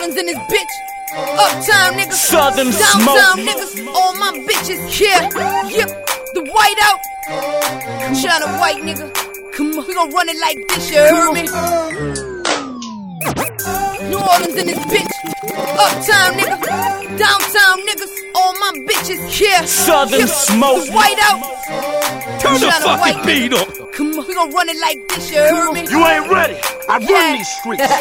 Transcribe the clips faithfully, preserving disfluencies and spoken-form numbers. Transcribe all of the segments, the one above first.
Orleans in this bitch. Uptown niggas, Southern downtown smoke. niggas, all my bitches here. Yep, the white out. China white nigga. Come on, we gon' run it like this, you heard me? New Orleans in this bitch. Uptown nigga, downtown niggas, all my bitches here. Southern Yep, smoke. the white out. Turn the China white fucking beat up. Come on, we gon' run it like this, you heard me? You ain't ready. I run Yeah. these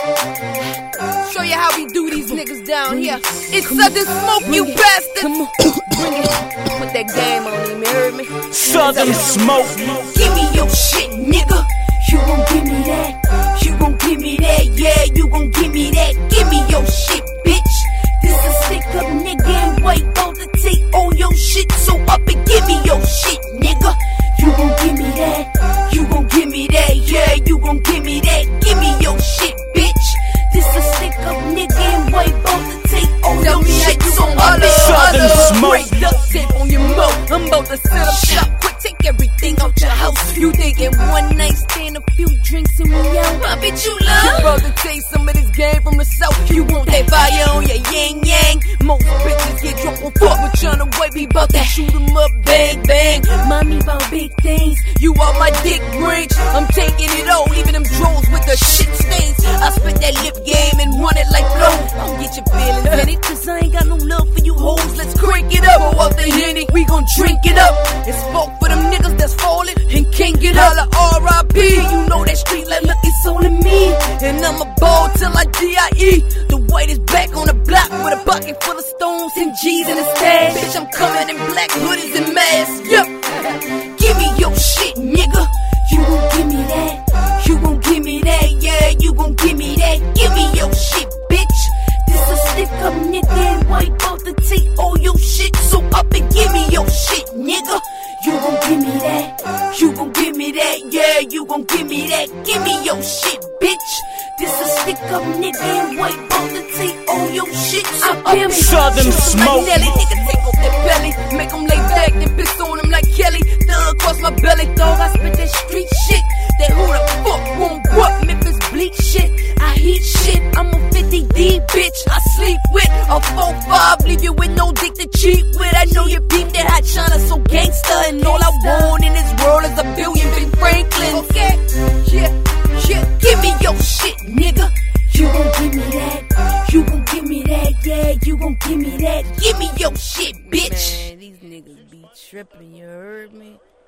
streets. Show you how we do these niggas down here. It's Southern smoke, you bastard. Come on, bring it. Put that game on him, you heard me? Southern smoke. Give me your shit, nigga. You gon' give me that. You gon' give me that. Yeah, you gon' give me that. Give me your shit, bitch. This a stick up nigga and white about to take all your shit. So up and give me your shit, nigga. You gon' give me that. You gon' give me that. Yeah, you gon' give me that. Give me your shit, bitch. This a stick up nigga and white about to take all your shit. So up and Southern smoke. break duct tape on your mouth. I'm about to set up shop. Quick, take everything out your house. You thinking one night stand, a few drinks and we out. I bet you love. You about to taste some of this game from the south. You want that fire on your yin yang. Most bitches get drunk on fuck with China white. We bout to shoot 'em up, bang bang. Mommy bout big things. You are my dick range. I'm taking it all, leaving them drones with the shit stains. I spit that lip game and run it like flow. Don't get your feelings in it, cause I ain't got no love for you hoes. Let's crank it up. Pour out the Henny, we gon' drink it up. It's smoke for them niggas that's falling and can't get out of R I P. You know that street like look, it's only me. And I'ma ball till I D I E. The white is back on the block with a bucket full of stones and G's in the stash. Bitch, I'm coming in black hoodies and masks. Yep. Give me your shit, nigga. You gon' give me that. You gon' give me that. Yeah, you gon' give me that. Give me your shit, bitch. This a stick up nigga and white about to take all your shit. So up and give me your shit, nigga. You gon' give me that. You gon' give me that. Yeah, you gon' give me that. Give me your shit, bitch. This a stick up nigga and white about to take all your shit. So up and Southern smoke. Nelly, nigga, take off that belly. Make 'em lay back and piss on him like Kelly. Thug across my belly, dog. I spit that street shit. That who the fuck won't what? Memphis bleak shit. I heat shit. I'm a fifty D bitch. I sleep with a four five. Leave you with no dick to cheat with. I know you peep that hot China so gangster. And all I want in this world is a billion Ben Franklin. Okay, yeah, yeah. Give me your shit, nigga. You gon' give me that. You gon' give me that. Yeah, you gon' give me that. Give me your shit, bitch. Man, these niggas be tripping, you